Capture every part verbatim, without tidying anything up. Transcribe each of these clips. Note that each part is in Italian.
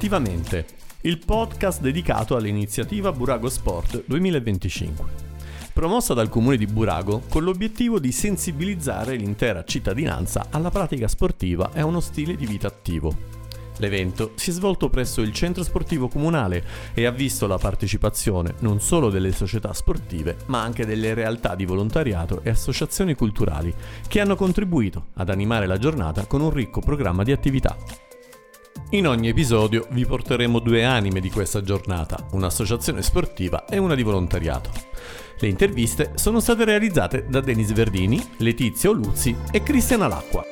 Attivamente, il podcast dedicato all'iniziativa Burago Sport duemilaventicinque, promossa dal comune di Burago con l'obiettivo di sensibilizzare l'intera cittadinanza alla pratica sportiva e a uno stile di vita attivo. L'evento si è svolto presso il centro sportivo comunale e ha visto la partecipazione non solo delle società sportive, ma anche delle realtà di volontariato e associazioni culturali che hanno contribuito ad animare la giornata con un ricco programma di attività. In ogni episodio vi porteremo due anime di questa giornata, un'associazione sportiva e una di volontariato. Le interviste sono state realizzate da Denis Verdini, Letizia Oluzzi e Cristiana Lacqua.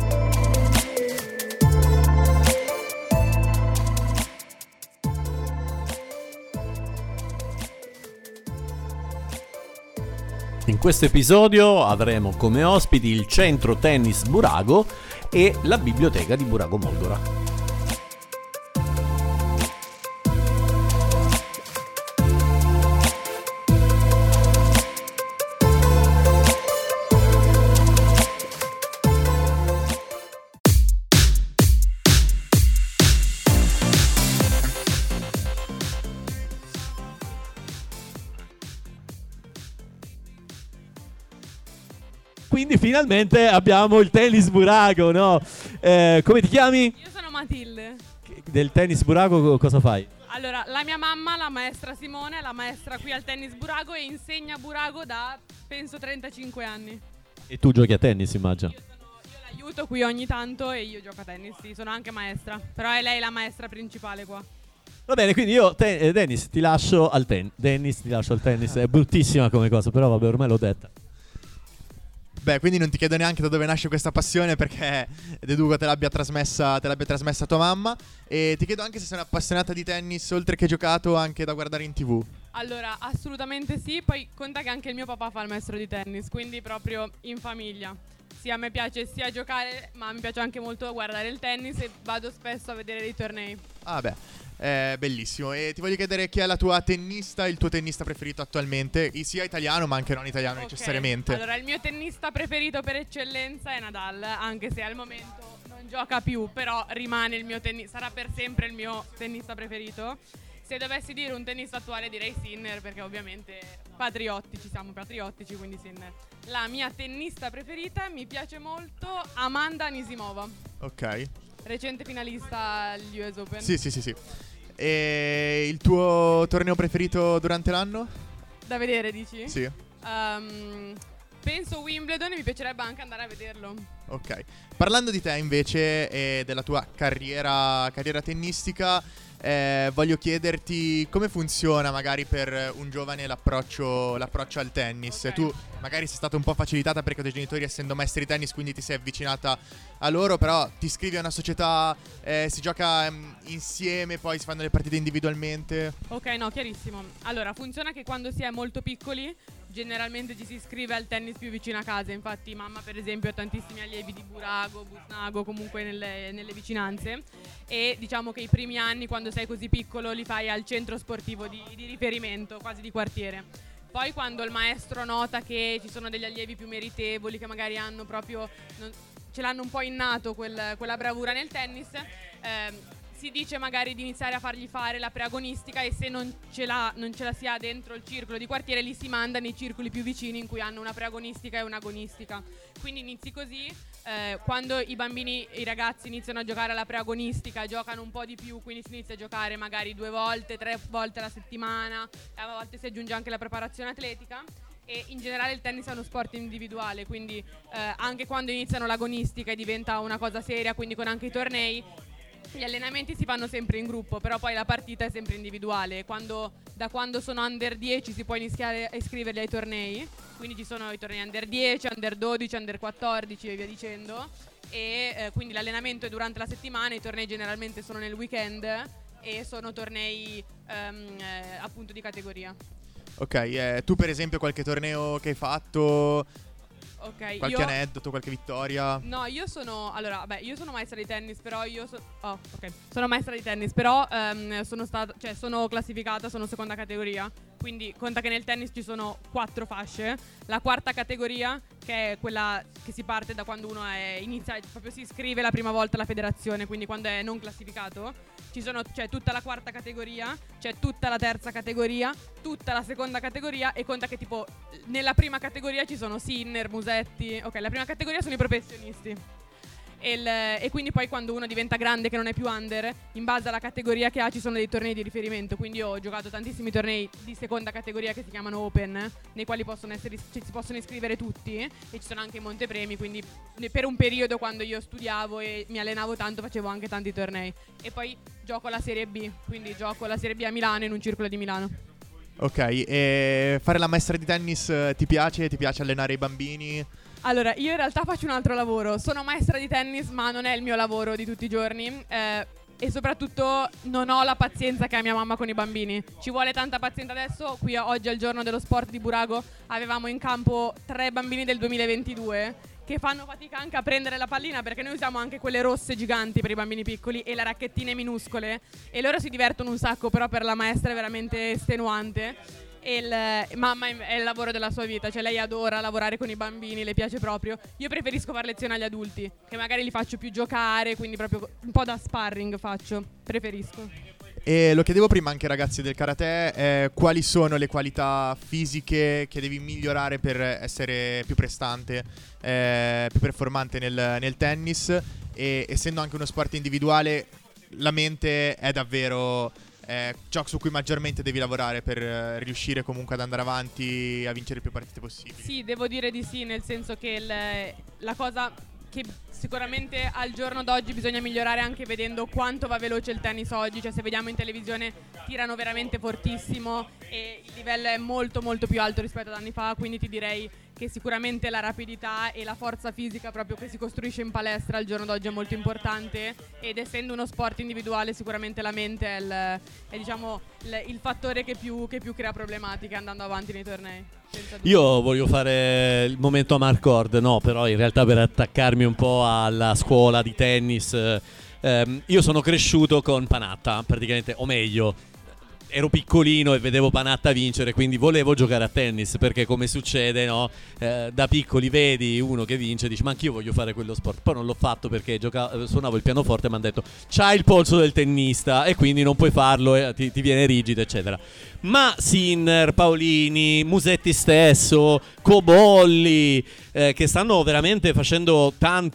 In questo episodio avremo come ospiti il Centro Tennis Burago e la Biblioteca di Burago Molgora. Quindi finalmente abbiamo il Tennis Burago, no? Eh, come ti chiami? Io sono Matilde. Del Tennis Burago cosa fai? Allora, la mia mamma, la maestra Simone, è la maestra qui al Tennis Burago e insegna Burago da, penso, trentacinque anni. E tu giochi a tennis, immagino? Io, sono, io l'aiuto qui ogni tanto e io gioco a tennis, sì, sono anche maestra. Però è lei la maestra principale qua. Va bene, quindi io, te- eh, Dennis, ti lascio al ten- Dennis, ti lascio al tennis. È bruttissima come cosa, però vabbè, ormai l'ho detta. Beh, quindi non ti chiedo neanche da dove nasce questa passione, perché deduco te l'abbia trasmessa, te l'abbia trasmessa tua mamma. E ti chiedo anche se sei un'appassionata di tennis, oltre che giocato anche da guardare in tv. Allora, assolutamente sì. Poi conta che anche il mio papà fa il maestro di tennis, quindi proprio in famiglia. Sì, a me piace sia giocare, ma mi piace anche molto guardare il tennis e vado spesso a vedere dei tornei. Ah beh, è bellissimo. E ti voglio chiedere chi è la tua tennista, il tuo tennista preferito attualmente, sia italiano ma anche non italiano, Okay. necessariamente. Allora, il mio tennista preferito per eccellenza è Nadal, anche se al momento non gioca più, però rimane il mio tennista, sarà per sempre il mio tennista preferito. Se dovessi dire un tennista attuale direi Sinner, perché ovviamente patriottici, siamo patriottici, quindi Sinner. La mia tennista preferita, mi piace molto, Amanda Anisimova. Ok. Recente finalista agli U S Open. Sì, sì, sì, sì. E il tuo torneo preferito durante l'anno? Da vedere, dici? Sì. Um, penso Wimbledon e mi piacerebbe anche andare a vederlo. Ok. Parlando di te invece e della tua carriera, carriera tennistica, eh, voglio chiederti come funziona magari per un giovane l'approccio, l'approccio al tennis. Okay. Tu magari sei stata un po' facilitata perché i tuoi genitori, essendo maestri di tennis, quindi ti sei avvicinata a loro, però ti iscrivi a una società, eh, si gioca um, insieme, poi si fanno le partite individualmente. Ok, no, chiarissimo. Allora, funziona che quando si è molto piccoli generalmente ci si iscrive al tennis più vicino a casa. Infatti mamma per esempio ha tantissimi allievi di Burago, Busnago, comunque nelle, nelle vicinanze. E diciamo che i primi anni, quando sei così piccolo, li fai al centro sportivo di, di riferimento, quasi di quartiere. Poi quando il maestro nota che ci sono degli allievi più meritevoli, che magari hanno proprio non, ce l'hanno un po' innato quel, quella bravura nel tennis, ehm, si dice magari di iniziare a fargli fare la preagonistica, e se non ce l'ha, non ce la si ha dentro il circolo di quartiere, li si manda nei circoli più vicini in cui hanno una preagonistica e un'agonistica. Quindi inizi così, eh, quando i bambini, i ragazzi iniziano a giocare alla preagonistica, giocano un po' di più, quindi si inizia a giocare magari due volte, tre volte alla settimana, a volte si aggiunge anche la preparazione atletica. E in generale il tennis è uno sport individuale, quindi eh, anche quando iniziano l'agonistica e diventa una cosa seria, quindi con anche i tornei, gli allenamenti si fanno sempre in gruppo, però poi la partita è sempre individuale. Quando, da quando sono under dieci si può iniziare a iscriverli ai tornei, quindi ci sono i tornei under dieci, under dodici, under quattordici e via dicendo. E eh, quindi l'allenamento è durante la settimana, i tornei generalmente sono nel weekend e sono tornei um, eh, appunto di categoria. Ok, eh, tu per esempio qualche torneo che hai fatto, Ok, qualche io... aneddoto, qualche vittoria? No, io sono, allora, beh, io sono maestra di tennis, però io so- oh, ok. Sono maestra di tennis, però ehm, sono stata, cioè sono classificata, sono seconda categoria. Quindi conta che nel tennis ci sono quattro fasce. La quarta categoria, che è quella che si parte da quando uno è inizia, proprio si iscrive la prima volta alla federazione, quindi quando è non classificato, ci sono, c'è tutta la quarta categoria, c'è tutta la terza categoria, tutta la seconda categoria, e conta che tipo nella prima categoria ci sono Sinner, Musetti. Ok, la prima categoria sono i professionisti. E, il, e quindi poi quando uno diventa grande, che non è più under, in base alla categoria che ha ci sono dei tornei di riferimento. Quindi ho giocato tantissimi tornei di seconda categoria che si chiamano Open, nei quali possono essere, cioè, si possono iscrivere tutti, e ci sono anche i montepremi. Quindi per un periodo, quando io studiavo e mi allenavo tanto, facevo anche tanti tornei. E poi gioco la Serie B, quindi gioco la Serie B a Milano, in un circolo di Milano. Ok, e fare la maestra di tennis eh, ti piace? Ti piace allenare i bambini? Allora, io in realtà faccio un altro lavoro. Sono maestra di tennis, ma non è il mio lavoro di tutti i giorni. Eh, e soprattutto non ho la pazienza che ha mia mamma con i bambini. Ci vuole tanta pazienza adesso. Qui oggi al giorno dello sport di Burago avevamo in campo tre bambini del duemilaventidue che fanno fatica anche a prendere la pallina, perché noi usiamo anche quelle rosse giganti per i bambini piccoli e le racchettine minuscole, e loro si divertono un sacco, però per la maestra è veramente estenuante. E il, mamma è il lavoro della sua vita, cioè lei adora lavorare con i bambini, le piace proprio. Io preferisco fare lezioni agli adulti, che magari li faccio più giocare, quindi proprio un po' da sparring faccio, preferisco. E lo chiedevo prima anche ai ragazzi del karate, eh, quali sono le qualità fisiche che devi migliorare per essere più prestante, eh, più performante nel, nel tennis, e essendo anche uno sport individuale, la mente è davvero eh, ciò su cui maggiormente devi lavorare per eh, riuscire comunque ad andare avanti, a vincere più partite possibili. Sì, devo dire di sì, nel senso che il, la cosa che sicuramente al giorno d'oggi bisogna migliorare, anche vedendo quanto va veloce il tennis oggi. Cioè, se vediamo in televisione, tirano veramente fortissimo e il livello è molto molto più alto rispetto ad anni fa, quindi ti direi che sicuramente la rapidità e la forza fisica proprio che si costruisce in palestra al giorno d'oggi è molto importante, ed essendo uno sport individuale sicuramente la mente è il, è, diciamo, il, il fattore che più, che più crea problematiche andando avanti nei tornei. Io voglio fare il momento a Marcord, no, però in realtà per attaccarmi un po' alla scuola di tennis, ehm, io sono cresciuto con Panatta, praticamente, o meglio, ero piccolino e vedevo Panatta vincere, quindi volevo giocare a tennis, perché come succede, no? Eh, da piccoli vedi uno che vince e dici ma anch'io voglio fare quello sport. Poi non l'ho fatto perché giocavo, suonavo il pianoforte e mi hanno detto c'hai il polso del tennista e quindi non puoi farlo, e ti, ti viene rigido eccetera. Ma Sinner, Paolini, Musetti stesso, Cobolli, eh, che stanno veramente facendo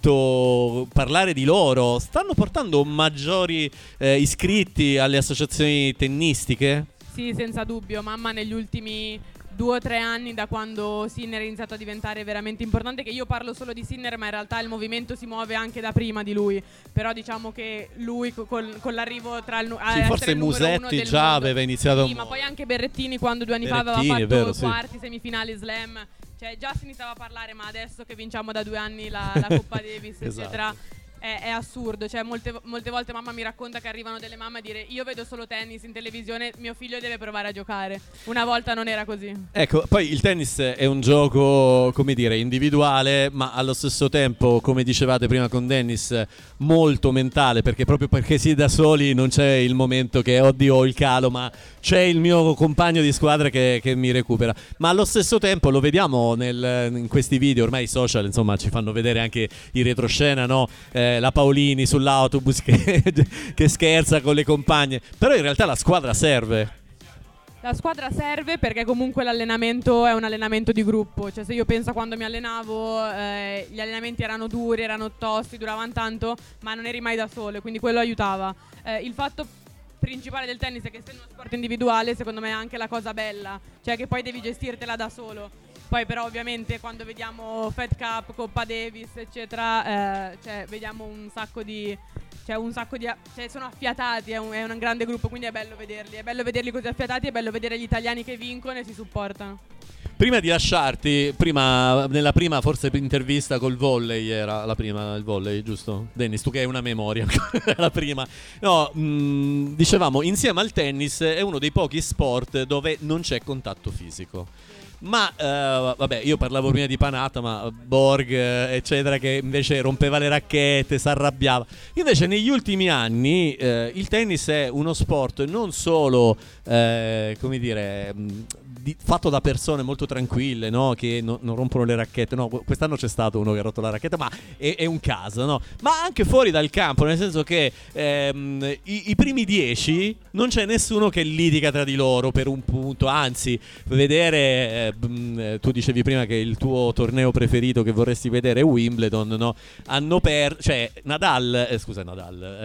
tanto parlare di loro, stanno portando maggiori eh, iscritti alle associazioni tennistiche? Sì, senza dubbio. Mamma negli ultimi due o tre anni, da quando Sinner è iniziato a diventare veramente importante, che io parlo solo di Sinner, ma in realtà il movimento si muove anche da prima di lui. Però diciamo che lui col, con l'arrivo tra il, sì, forse Musetti già mondo, aveva iniziato. Sì, ma poi anche Berrettini quando due anni Berrettini, fa aveva fatto vero, quarti, sì. semifinali slam. Cioè già si iniziava a parlare, ma adesso che vinciamo da due anni la, la Coppa Davis, esatto. eccetera, È, è assurdo. Cioè molte, molte volte mamma mi racconta che arrivano delle mamme a dire io vedo solo tennis in televisione, mio figlio deve provare a giocare. Una volta non era così. Ecco, poi il tennis è un gioco, come dire, individuale, ma allo stesso tempo, come dicevate prima con Dennis, molto mentale, perché proprio perché si è da soli non c'è il momento che oddio ho il calo, ma c'è il mio compagno di squadra che, che mi recupera. Ma allo stesso tempo lo vediamo nel, in questi video, ormai i social insomma ci fanno vedere anche in retroscena, no? Eh, la Paolini sull'autobus che, che scherza con le compagne, però in realtà la squadra serve. La squadra serve perché comunque l'allenamento è un allenamento di gruppo. Cioè se io penso a quando mi allenavo, eh, gli allenamenti erano duri, erano tosti, duravano tanto, ma non eri mai da solo, quindi quello aiutava. Eh, il fatto principale del tennis è che essendo uno sport individuale, secondo me è anche la cosa bella, cioè che poi devi gestirtela da solo. Poi però ovviamente quando vediamo Fed Cup, Coppa Davis eccetera, eh, cioè vediamo un sacco di cioè un sacco di cioè sono affiatati, è un, è un grande gruppo, quindi è bello vederli, è bello vederli così affiatati, è bello vedere gli italiani che vincono e si supportano. Prima di lasciarti, prima nella prima forse intervista col volley era la prima, il volley, giusto? Dennis, tu che hai una memoria, la prima. No, mh, dicevamo insieme al tennis è uno dei pochi sport dove non c'è contatto fisico. Ma uh, vabbè, io parlavo prima di Panatta, ma Borg eh, eccetera, che invece rompeva le racchette, si arrabbiava. Invece negli ultimi anni eh, il tennis è uno sport non solo eh, come dire mh, di, fatto da persone molto tranquille, no? Che no, non rompono le racchette. No, quest'anno c'è stato uno che ha rotto la racchetta, ma è, è un caso, no? Ma anche fuori dal campo, nel senso che ehm, i, i primi dieci non c'è nessuno che litiga tra di loro per un punto. Anzi, vedere eh, mh, tu dicevi prima che il tuo torneo preferito che vorresti vedere è Wimbledon, no? Hanno perso, cioè Nadal, eh, scusa Nadal,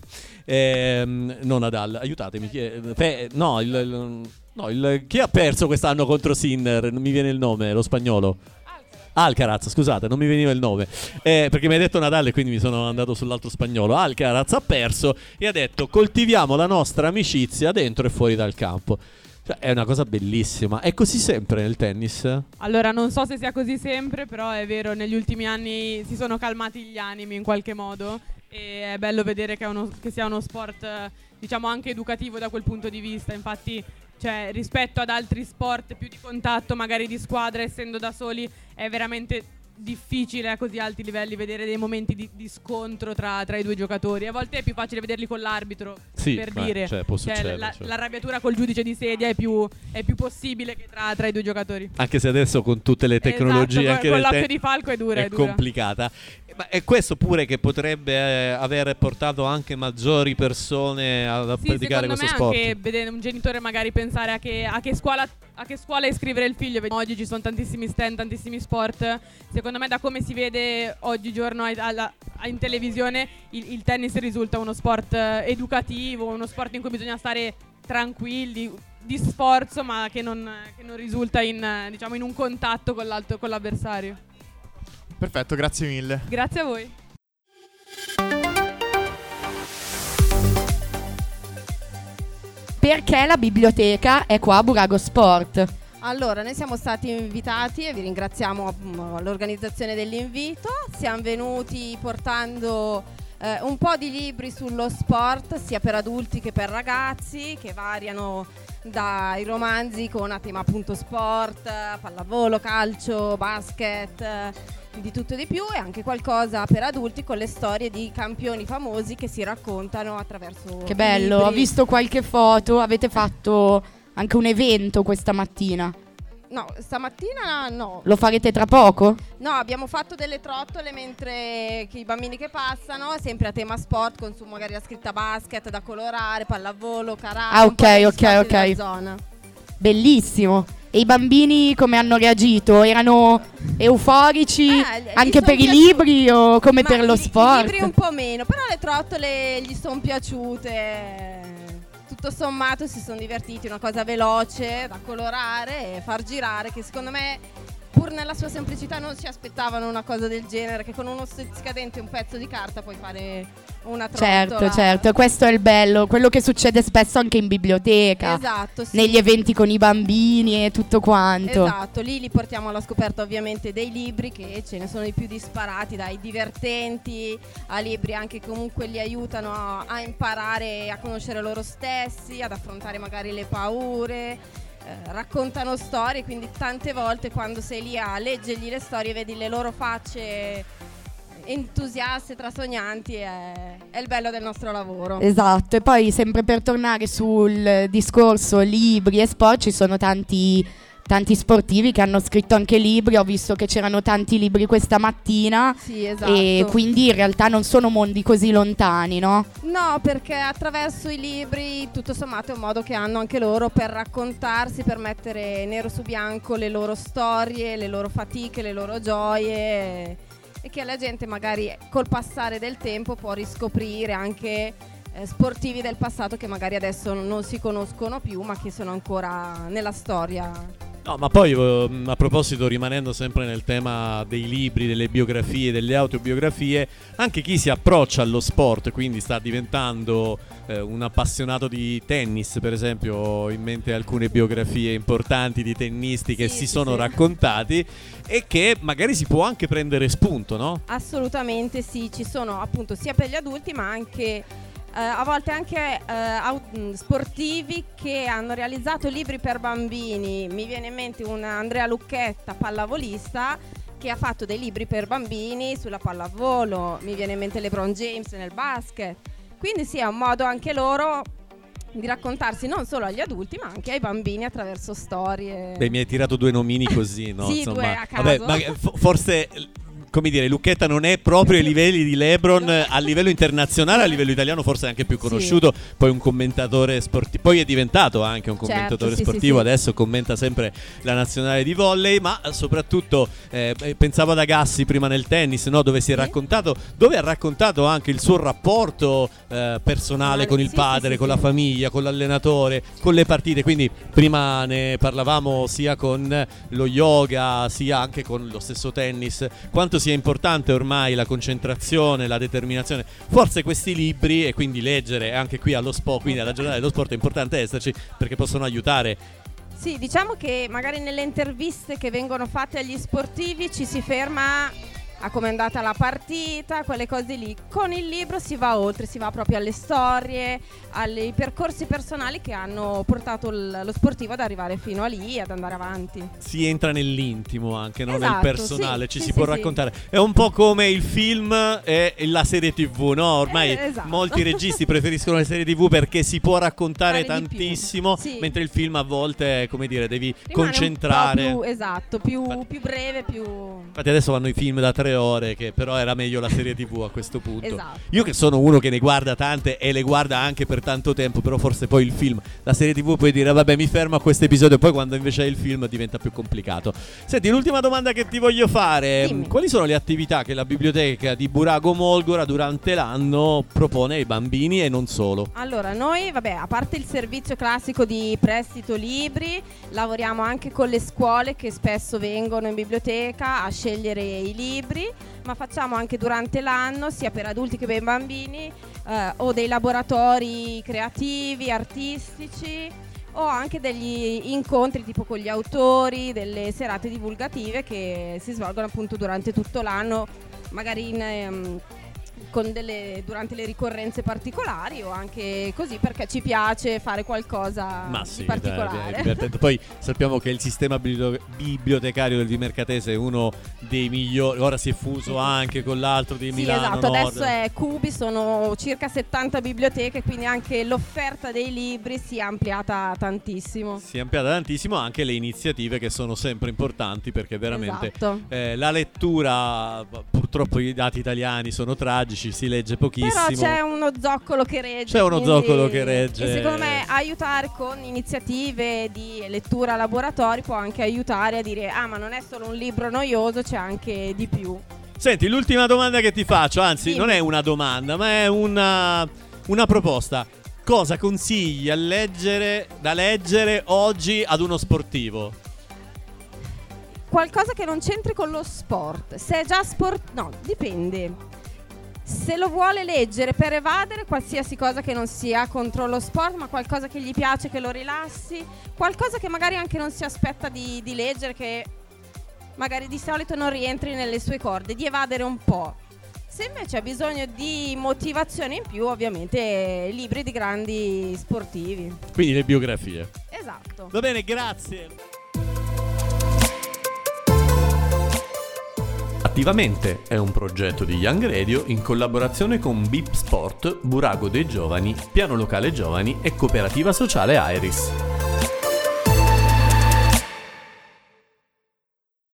eh, no Nadal, aiutatemi, chi è? Fe, no il, il No, il, chi ha perso quest'anno contro Sinner? Non mi viene il nome, lo spagnolo. Alcaraz, scusate, non mi veniva il nome eh, perché mi hai detto Nadal e quindi mi sono andato sull'altro spagnolo. Alcaraz ha perso e ha detto coltiviamo la nostra amicizia dentro e fuori dal campo. Cioè, è una cosa bellissima. È così sempre nel tennis? Allora, non so se sia così sempre, però è vero, negli ultimi anni si sono calmati gli animi in qualche modo e è bello vedere che, è uno, che sia uno sport, diciamo, anche educativo da quel punto di vista. Infatti, cioè, rispetto ad altri sport più di contatto, magari di squadra, essendo da soli, è veramente difficile a così alti livelli vedere dei momenti di, di scontro tra, tra i due giocatori. A volte è più facile vederli con l'arbitro, sì, per beh, dire cioè, può cioè, succedere, la, cioè. l'arrabbiatura col giudice di sedia è più, è più possibile che tra, tra i due giocatori. Anche se adesso con tutte le tecnologie, esatto, anche con del l'occhio te- di falco è dura, è, è dura. complicata. Ma è questo pure che potrebbe eh, aver portato anche maggiori persone a, a Sì, praticare secondo questo me sport. anche vedere un genitore magari pensare a che, a che scuola a che scuola iscrivere il figlio. Oggi ci sono tantissimi stand, tantissimi sport. Secondo me, da come si vede oggigiorno ai- alla- in televisione, il, il tennis risulta uno sport eh, educativo, uno sport in cui bisogna stare tranquilli, di sforzo, ma che non, che non risulta in, eh, diciamo, in un contatto con, l'altro, con l'avversario. Perfetto, grazie mille. Grazie a voi. Perché la biblioteca è qua a Burago Sport? Allora, noi siamo stati invitati e vi ringraziamo mm, l'organizzazione dell'invito. Siamo venuti portando eh, un po' di libri sullo sport, sia per adulti che per ragazzi, che variano dai romanzi con a tema appunto sport, pallavolo, calcio, basket, eh, di tutto e di più, e anche qualcosa per adulti con le storie di campioni famosi che si raccontano attraverso Che bello, libri. ho visto qualche foto, avete fatto anche un evento questa mattina. No, stamattina no. Lo farete tra poco? No, abbiamo fatto delle trottole mentre che i bambini che passano, sempre a tema sport, con su magari la scritta basket da colorare, pallavolo, karate. Ah, un po' ok, degli ok, sport ok. della zona. Bellissimo. E i bambini come hanno reagito? Erano euforici Eh, gli anche son per i piaciuti. libri o come Ma per lo i- sport? I libri un po' meno, però le trottole gli sono piaciute. Tutto sommato si sono divertiti, una cosa veloce da colorare e far girare, che secondo me, pur nella sua semplicità, non si aspettavano una cosa del genere, che con uno stuzzicadente e un pezzo di carta puoi fare una trottola. Certo, certo, questo è il bello, quello che succede spesso anche in biblioteca, Esatto, sì. negli eventi con i bambini e tutto quanto. Esatto, lì li portiamo alla scoperta ovviamente dei libri, che ce ne sono i più disparati, dai divertenti a libri anche che comunque li aiutano a, a imparare a conoscere loro stessi, ad affrontare magari le paure, eh, raccontano storie, quindi tante volte quando sei lì a leggergli le storie vedi le loro facce entusiaste, trasognanti, è, è il bello del nostro lavoro. Esatto, e poi sempre per tornare sul discorso libri e sport, ci sono tanti, tanti sportivi che hanno scritto anche libri, ho visto che c'erano tanti libri questa mattina. Sì, esatto. E quindi in realtà non sono mondi così lontani, no? No, perché attraverso i libri tutto sommato è un modo che hanno anche loro per raccontarsi, per mettere nero su bianco le loro storie, le loro fatiche, le loro gioie, e che la gente magari col passare del tempo può riscoprire anche eh, sportivi del passato che magari adesso non si conoscono più, ma che sono ancora nella storia. No, ma poi eh, a proposito, rimanendo sempre nel tema dei libri, delle biografie, delle autobiografie, anche chi si approccia allo sport, quindi sta diventando eh, un appassionato di tennis, per esempio, ho in mente alcune biografie importanti di tennisti che Sì, si sì, sono sì. raccontati e che magari si può anche prendere spunto, no? Assolutamente sì, ci sono appunto sia per gli adulti ma anche eh, a volte anche eh, au- sportivi che hanno realizzato libri per bambini. Mi viene in mente un Andrea Lucchetta, pallavolista, che ha fatto dei libri per bambini sulla pallavolo. Mi viene in mente LeBron James nel basket. Quindi sì, è un modo anche loro di raccontarsi non solo agli adulti ma anche ai bambini attraverso storie. Beh, mi hai tirato due nomini così, no? Sì, Insomma, due a caso. vabbè, ma f- forse, come dire, Lucchetta non è proprio ai livelli di LeBron a livello internazionale, a livello italiano forse è anche più conosciuto, sì. Poi un commentatore sportivo, poi è diventato anche un commentatore certo, sì, sportivo, sì, sì. Adesso commenta sempre la nazionale di volley, ma soprattutto eh, pensavo ad Agassi prima nel tennis, no? Dove si è sì. raccontato, dove ha raccontato anche il suo rapporto eh, personale con il sì, padre, sì, sì, con sì. la famiglia, con l'allenatore, con le partite, quindi prima ne parlavamo sia con lo yoga sia anche con lo stesso tennis, quanto sia importante ormai la concentrazione, la determinazione. Forse questi libri, e quindi leggere anche qui allo sport, quindi alla giornata dello sport, è importante esserci perché possono aiutare. Sì, diciamo che magari nelle interviste che vengono fatte agli sportivi ci si ferma a come è andata la partita, quelle cose lì. Con il libro si va oltre, si va proprio alle storie, ai percorsi personali che hanno portato l- lo sportivo ad arrivare fino a lì, ad andare avanti. Si entra nell'intimo anche, non Esatto, nel personale, sì, ci sì, si sì, può sì. raccontare. È un po' come il film e la serie tivù, no? Ormai Eh, esatto. molti registi preferiscono le serie tivù perché si può raccontare Fare di più. tantissimo, Sì. mentre il film a volte, come dire, devi Rimane concentrare. un po' più, esatto, più, Infatti- più breve, più... Infatti adesso vanno i film da tre ore, che però era meglio la serie tivù a questo punto. Esatto. Io che sono uno che ne guarda tante e le guarda anche per tanto tempo, però forse poi il film, la serie tivù puoi dire vabbè mi fermo a questo episodio, poi quando invece è il film diventa più complicato. Senti, l'ultima domanda che ti voglio fare: Dimmi. quali sono le attività che la biblioteca di Burago Molgora durante l'anno propone ai bambini e non solo? Allora, noi, vabbè, a parte il servizio classico di prestito libri, lavoriamo anche con le scuole che spesso vengono in biblioteca a scegliere i libri, ma facciamo anche durante l'anno, sia per adulti che per bambini, eh, o dei laboratori creativi, artistici, o anche degli incontri tipo con gli autori, delle serate divulgative che si svolgono appunto durante tutto l'anno, magari in... ehm, con delle, durante le ricorrenze particolari o anche così perché ci piace fare qualcosa Ma di sì, particolare. dai, è divertente. Poi sappiamo che il sistema biblio- bibliotecario del Vimercatese è uno dei migliori, ora si è fuso anche con l'altro di Sì, Milano esatto, Nord. adesso è Cubi, sono circa settanta biblioteche, quindi anche l'offerta dei libri si è ampliata tantissimo. Si è ampliata tantissimo, anche le iniziative che sono sempre importanti perché veramente Esatto. eh, la lettura, purtroppo i dati italiani sono tragici, si legge pochissimo. Però c'è uno zoccolo che regge. C'è uno quindi- zoccolo che regge. E secondo me aiutare con iniziative di lettura a laboratori può anche aiutare a dire ah ma non è solo un libro noioso, c'è anche di più. Senti, l'ultima domanda che ti faccio, anzi Dimmi. non è una domanda ma è una, una proposta. Cosa consigli a leggere, da leggere oggi ad uno sportivo? Qualcosa che non c'entri con lo sport. Se è già sport... No, dipende. Se lo vuole leggere per evadere, qualsiasi cosa che non sia contro lo sport, ma qualcosa che gli piace, che lo rilassi, qualcosa che magari anche non si aspetta di, di leggere, che magari di solito non rientri nelle sue corde, di evadere un po'. Se invece ha bisogno di motivazione in più, ovviamente libri di grandi sportivi. Quindi le biografie. Esatto. Va bene, grazie. Attivamente è un progetto di Young Radio in collaborazione con B I P Sport, Burago dei Giovani, Piano Locale Giovani e Cooperativa Sociale Iris.